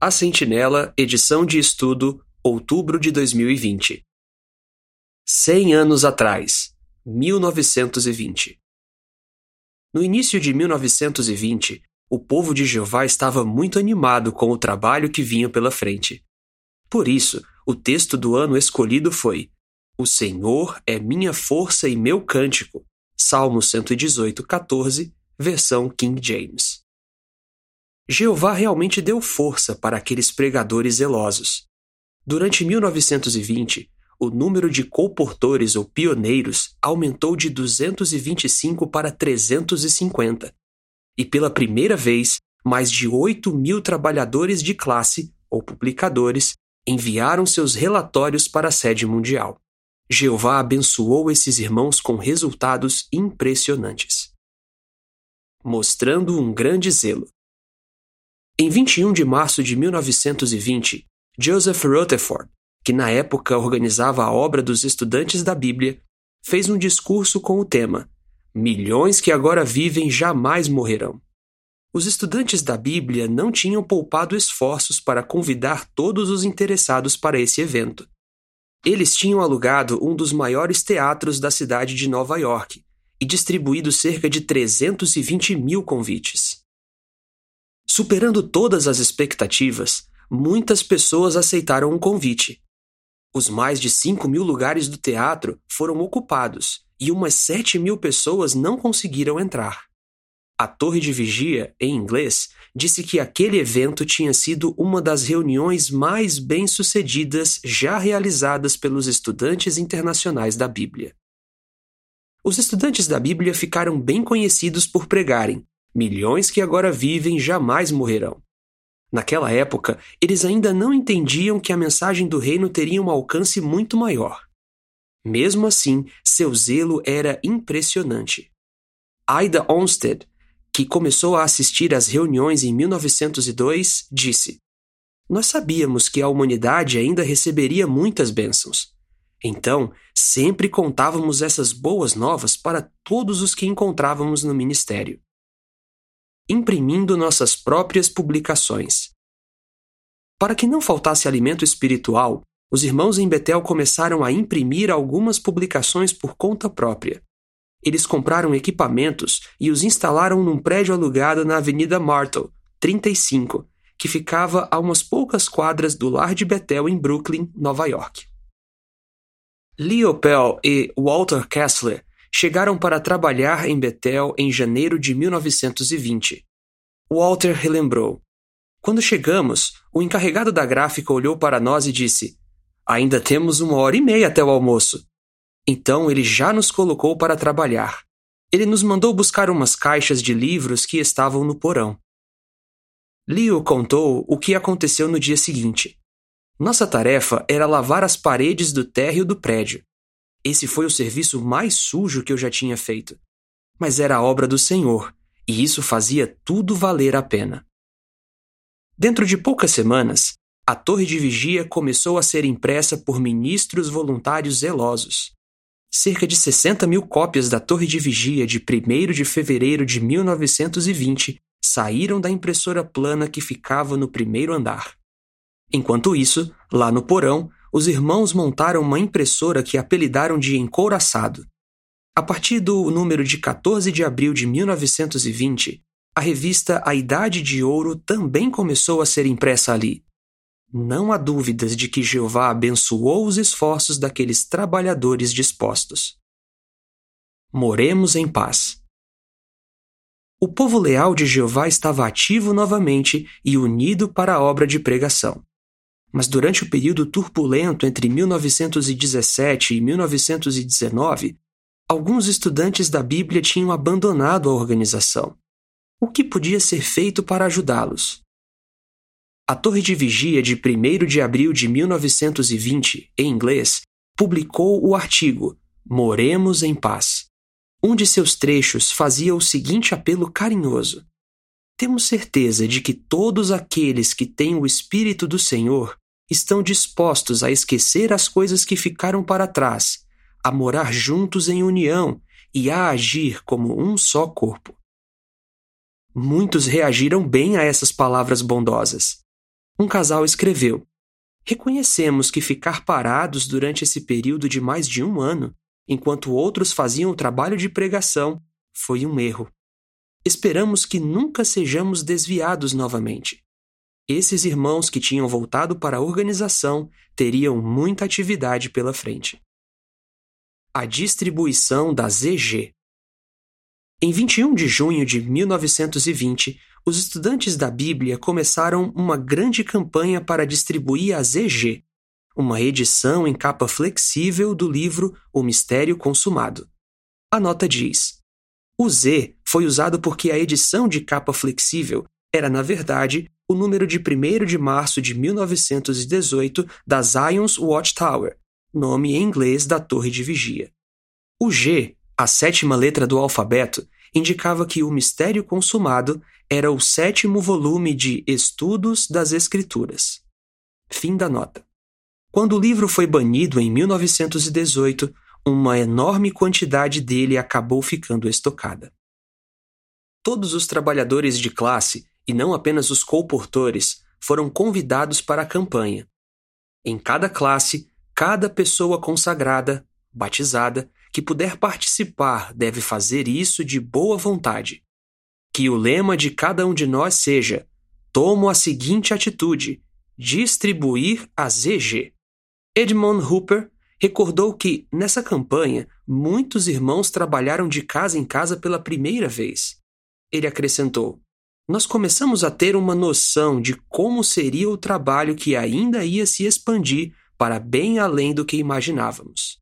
A Sentinela, edição de estudo, outubro de 2020. 100 anos atrás, 1920. No início de 1920, o povo de Jeová estava muito animado com o trabalho que vinha pela frente. Por isso, o texto do ano escolhido foi: O Senhor é minha força e meu cântico. Salmo 118:14, versão King James. Jeová realmente deu força para aqueles pregadores zelosos. Durante 1920, o número de colportores ou pioneiros aumentou de 225 para 350. E pela primeira vez, mais de 8.000 trabalhadores de classe, ou publicadores, enviaram seus relatórios para a sede mundial. Jeová abençoou esses irmãos com resultados impressionantes. Mostrando um grande zelo. Em 21 de março de 1920, Joseph Rutherford, que na época organizava a obra dos estudantes da Bíblia, fez um discurso com o tema "Milhões que agora vivem jamais morrerão". Os estudantes da Bíblia não tinham poupado esforços para convidar todos os interessados para esse evento. Eles tinham alugado um dos maiores teatros da cidade de Nova York e distribuído cerca de 320.000 convites. Superando todas as expectativas, muitas pessoas aceitaram o convite. Os mais de 5.000 lugares do teatro foram ocupados e umas 7.000 pessoas não conseguiram entrar. A torre de vigia, em inglês, disse que aquele evento tinha sido uma das reuniões mais bem-sucedidas já realizadas pelos estudantes internacionais da Bíblia. Os estudantes da Bíblia ficaram bem conhecidos por pregarem: "Milhões que agora vivem jamais morrerão". Naquela época, eles ainda não entendiam que a mensagem do reino teria um alcance muito maior. Mesmo assim, seu zelo era impressionante. Ida Olmsted, que começou a assistir às reuniões em 1902, disse: "Nós sabíamos que a humanidade ainda receberia muitas bênçãos. Então, sempre contávamos essas boas novas para todos os que encontrávamos no ministério." Imprimindo nossas próprias publicações. Para que não faltasse alimento espiritual, os irmãos em Betel começaram a imprimir algumas publicações por conta própria. Eles compraram equipamentos e os instalaram num prédio alugado na Avenida Myrtle, 35, que ficava a umas poucas quadras do lar de Betel em Brooklyn, Nova York. Lee Opel e Walter Kessler chegaram para trabalhar em Betel em janeiro de 1920. Walter relembrou: "Quando chegamos, o encarregado da gráfica olhou para nós e disse: 'Ainda temos 1h30 até o almoço.' Então ele já nos colocou para trabalhar. Ele nos mandou buscar umas caixas de livros que estavam no porão." Leo contou o que aconteceu no dia seguinte. "Nossa tarefa era lavar as paredes do térreo do prédio. Esse foi o serviço mais sujo que eu já tinha feito. Mas era a obra do Senhor, e isso fazia tudo valer a pena." Dentro de poucas semanas, a torre de vigia começou a ser impressa por ministros voluntários zelosos. Cerca de 60.000 cópias da torre de vigia de 1º de fevereiro de 1920 saíram da impressora plana que ficava no primeiro andar. Enquanto isso, lá no porão, os irmãos montaram uma impressora que apelidaram de Encouraçado. A partir do número de 14 de abril de 1920, a revista A Idade de Ouro também começou a ser impressa ali. Não há dúvidas de que Jeová abençoou os esforços daqueles trabalhadores dispostos. Moremos em paz. O povo leal de Jeová estava ativo novamente e unido para a obra de pregação. Mas durante o período turbulento entre 1917 e 1919, alguns estudantes da Bíblia tinham abandonado a organização. O que podia ser feito para ajudá-los? A Torre de Vigia de 1º de abril de 1920, em inglês, publicou o artigo "Moremos em Paz". Um de seus trechos fazia o seguinte apelo carinhoso: "Temos certeza de que todos aqueles que têm o Espírito do Senhor estão dispostos a esquecer as coisas que ficaram para trás, a morar juntos em união e a agir como um só corpo." Muitos reagiram bem a essas palavras bondosas. Um casal escreveu: reconhecemos que ficar parados durante esse período de mais de 1 ano, enquanto outros faziam o trabalho de pregação, foi um erro. Esperamos que nunca sejamos desviados novamente. Esses irmãos que tinham voltado para a organização teriam muita atividade pela frente. A distribuição da ZG. Em 21 de junho de 1920, os estudantes da Bíblia começaram uma grande campanha para distribuir a ZG, uma edição em capa flexível do livro O Mistério Consumado. A nota diz: o Z foi usado porque a edição de capa flexível era, na verdade, o número de 1º de março de 1918 da Zion's Watchtower, nome em inglês da Torre de Vigia. O G, a 7ª letra do alfabeto, indicava que O Mistério Consumado era o 7º volume de Estudos das Escrituras. Fim da nota. Quando o livro foi banido em 1918, uma enorme quantidade dele acabou ficando estocada. Todos os trabalhadores de classe, e não apenas os colportores, foram convidados para a campanha. Em cada classe, cada pessoa consagrada, batizada, que puder participar deve fazer isso de boa vontade. Que o lema de cada um de nós seja: tomo a seguinte atitude, distribuir a ZG. Edmund Hooper recordou que, nessa campanha, muitos irmãos trabalharam de casa em casa pela primeira vez. Ele acrescentou: nós começamos a ter uma noção de como seria o trabalho que ainda ia se expandir para bem além do que imaginávamos.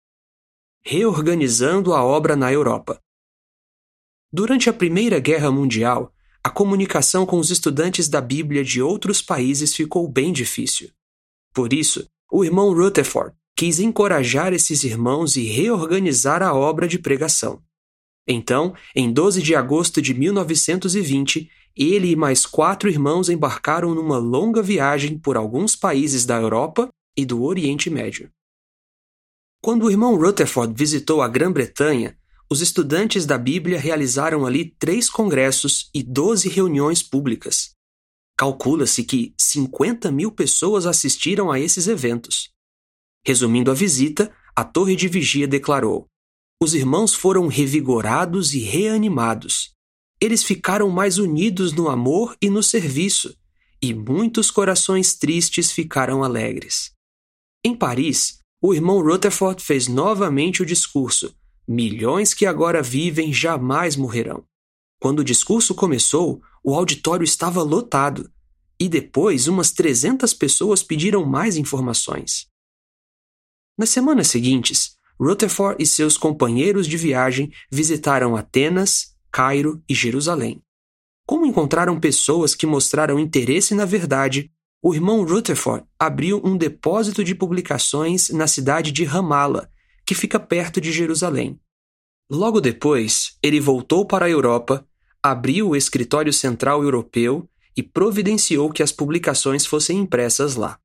Reorganizando a obra na Europa. Durante a Primeira Guerra Mundial, a comunicação com os estudantes da Bíblia de outros países ficou bem difícil. Por isso, o irmão Rutherford quis encorajar esses irmãos e reorganizar a obra de pregação. Então, em 12 de agosto de 1920, ele e mais 4 irmãos embarcaram numa longa viagem por alguns países da Europa e do Oriente Médio. Quando o irmão Rutherford visitou a Grã-Bretanha, os estudantes da Bíblia realizaram ali 3 congressos e 12 reuniões públicas. Calcula-se que 50.000 pessoas assistiram a esses eventos. Resumindo a visita, a Torre de Vigia declarou: os irmãos foram revigorados e reanimados. Eles ficaram mais unidos no amor e no serviço, e muitos corações tristes ficaram alegres. Em Paris, o irmão Rutherford fez novamente o discurso: milhões que agora vivem jamais morrerão. Quando o discurso começou, o auditório estava lotado, e depois umas 300 pessoas pediram mais informações. Nas semanas seguintes, Rutherford e seus companheiros de viagem visitaram Atenas, Cairo e Jerusalém. Como encontraram pessoas que mostraram interesse na verdade, o irmão Rutherford abriu um depósito de publicações na cidade de Ramala, que fica perto de Jerusalém. Logo depois, ele voltou para a Europa, abriu o escritório central europeu e providenciou que as publicações fossem impressas lá.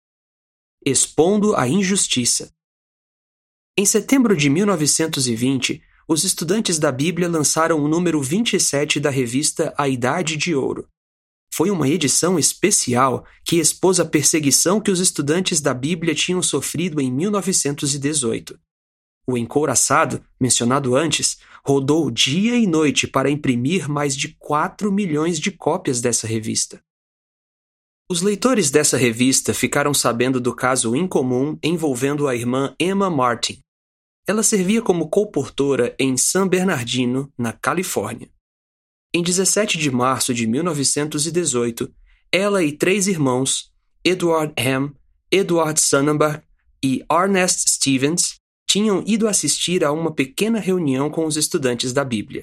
Expondo a injustiça. Em setembro de 1920, os estudantes da Bíblia lançaram o número 27 da revista A Idade de Ouro. Foi uma edição especial que expôs a perseguição que os estudantes da Bíblia tinham sofrido em 1918. O encouraçado, mencionado antes, rodou dia e noite para imprimir mais de 4 milhões de cópias dessa revista. Os leitores dessa revista ficaram sabendo do caso incomum envolvendo a irmã Emma Martin. Ela servia como colportora em San Bernardino, na Califórnia. Em 17 de março de 1918, ela e 3 irmãos, Edward Ham, Edward Sonnenberg e Ernest Stevens, tinham ido assistir a uma pequena reunião com os estudantes da Bíblia.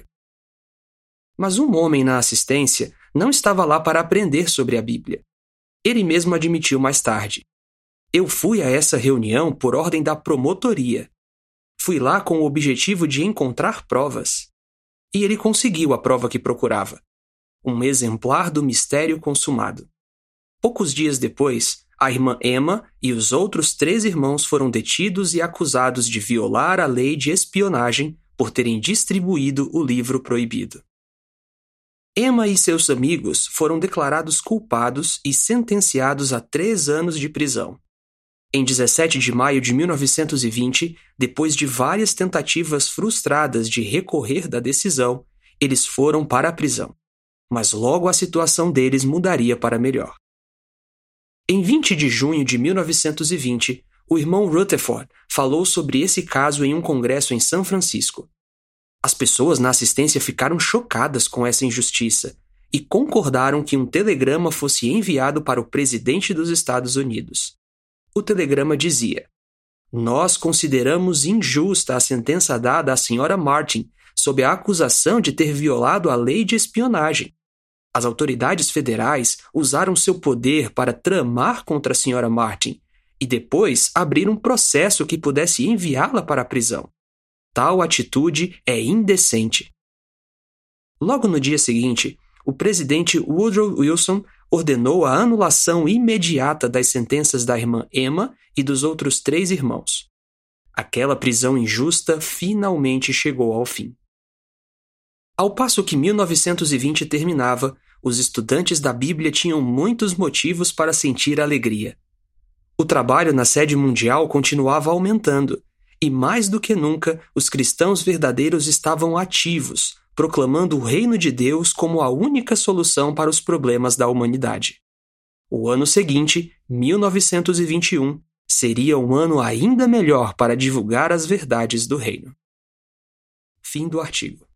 Mas um homem na assistência não estava lá para aprender sobre a Bíblia. Ele mesmo admitiu mais tarde: eu fui a essa reunião por ordem da promotoria. Fui lá com o objetivo de encontrar provas. E ele conseguiu a prova que procurava: um exemplar do Mistério Consumado. Poucos dias depois, a irmã Emma e os outros 3 irmãos foram detidos e acusados de violar a lei de espionagem por terem distribuído o livro proibido. Emma e seus amigos foram declarados culpados e sentenciados a 3 anos de prisão. Em 17 de maio de 1920, depois de várias tentativas frustradas de recorrer da decisão, eles foram para a prisão. Mas logo a situação deles mudaria para melhor. Em 20 de junho de 1920, o irmão Rutherford falou sobre esse caso em um congresso em São Francisco. As pessoas na assistência ficaram chocadas com essa injustiça e concordaram que um telegrama fosse enviado para o presidente dos Estados Unidos. O telegrama dizia: "Nós consideramos injusta a sentença dada à Sra. Martin sob a acusação de ter violado a lei de espionagem. As autoridades federais usaram seu poder para tramar contra a Sra. Martin e depois abrir um processo que pudesse enviá-la para a prisão. Tal atitude é indecente." Logo no dia seguinte, o presidente Woodrow Wilson ordenou a anulação imediata das sentenças da irmã Emma e dos outros 3 irmãos. Aquela prisão injusta finalmente chegou ao fim. Ao passo que 1920 terminava, os estudantes da Bíblia tinham muitos motivos para sentir alegria. O trabalho na sede mundial continuava aumentando, e mais do que nunca, os cristãos verdadeiros estavam ativos, proclamando o reino de Deus como a única solução para os problemas da humanidade. O ano seguinte, 1921, seria um ano ainda melhor para divulgar as verdades do reino. Fim do artigo.